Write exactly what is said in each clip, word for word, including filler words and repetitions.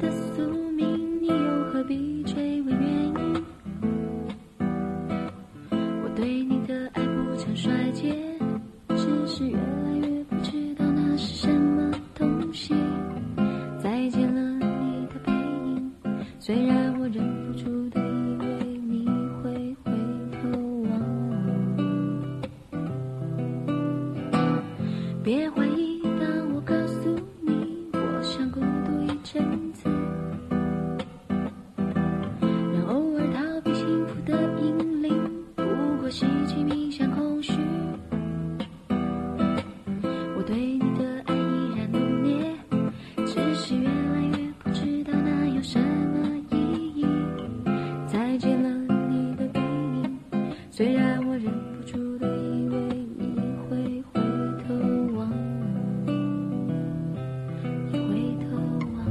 的宿命，你又何必追问原因？我对你的爱不曾衰竭，只是越来越不知道那是什么东西。再见了你的背影，虽然我忍不住的以为你会回头望。别怀疑，当我告诉你我想孤独一阵子，让偶尔逃避幸福的引领，不过希冀迷向空虚。我对你的爱依然浓烈，只是越来越不知道那有什么意义。再见了你的背影，虽然我忍不住的以为你会回头望，你回头望。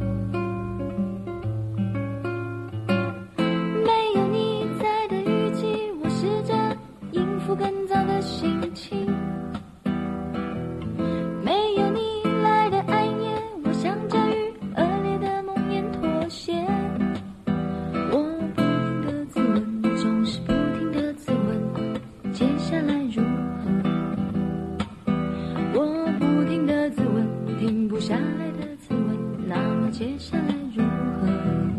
没有你在的雨季，我试着应付更糟的心情。没有你来的暗夜，我想着与恶劣的梦魇妥协。我不停地自问，总是不停地自问，接下来如何？我不停地自问，停不下来的自问，那么接下来如何？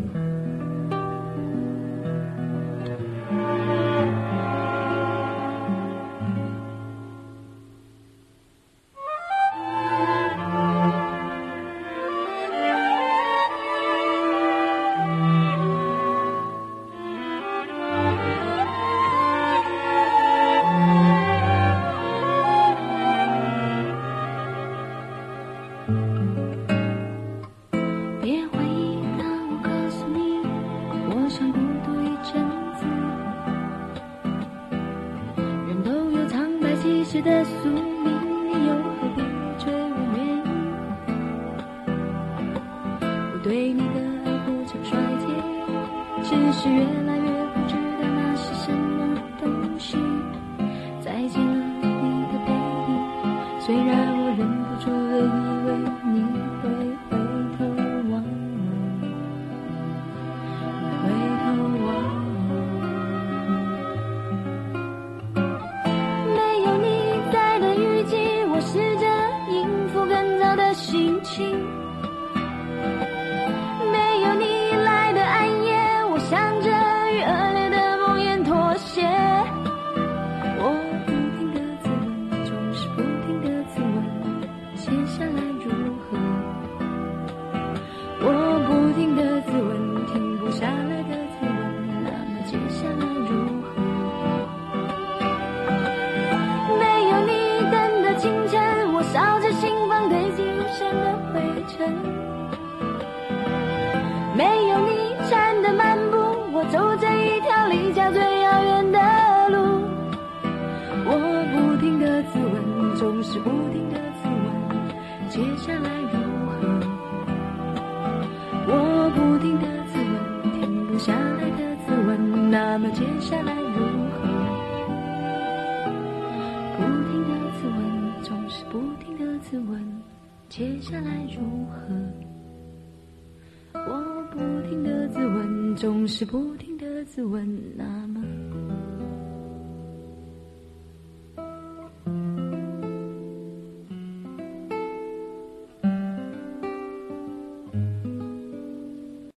别怀疑，当我告诉你我想孤独一阵子，人都有苍白其实的宿命，你又何必追问原因？我对你的爱不曾衰竭，只是越来越不知道那是什么东西。再见了你的背影，虽然我忍不住的以为你会回头望，你回头望。没有你在的雨季，我试着应付更糟的心情。没有你来的暗夜，我想着与恶劣的梦魇妥协。我不停地自问，总是不停地自问，接下来如何？我不停地自问，停不下来的自问，那么接下来如何？没有你等的清晨，我烧着心房堆积如山的灰尘。没有你站的漫步，我走着一条离家最遥远的路。我不停地自问，总是不停地自问，接下来如何？我不停地自问，停不下来的自问，那么接下来如何？不停地自问，总是不停地自问，接下来如何？我不停地自问，总是不停地自问，那么